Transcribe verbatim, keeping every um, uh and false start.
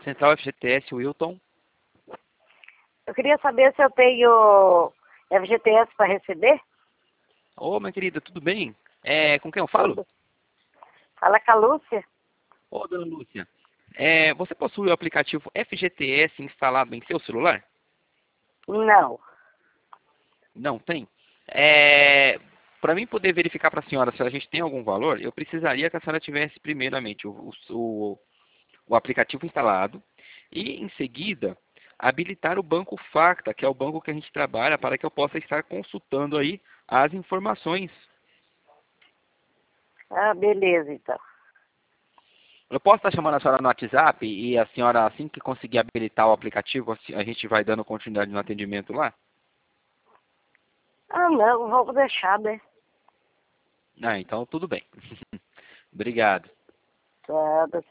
Central F G T S, Wilton. Eu queria saber se eu tenho F G T S para receber. Ô, minha querida, tudo bem? É, com quem eu falo? Tudo. Fala com a Lúcia. Ô, dona Lúcia, é, você possui o aplicativo F G T S instalado em seu celular? Não. Não tem? É, para mim poder verificar para a senhora se a gente tem algum valor, eu precisaria que a senhora tivesse primeiramente o, o, o aplicativo instalado e, em seguida, habilitar o banco Facta, que é o banco que a gente trabalha, para que eu possa estar consultando aí as informações. Ah, beleza, então. Eu posso estar chamando a senhora no WhatsApp e a senhora, assim que conseguir habilitar o aplicativo, a gente vai dando continuidade no atendimento lá? Ah, não, vamos deixar, né? Ah, então tudo bem. Obrigado. Tá,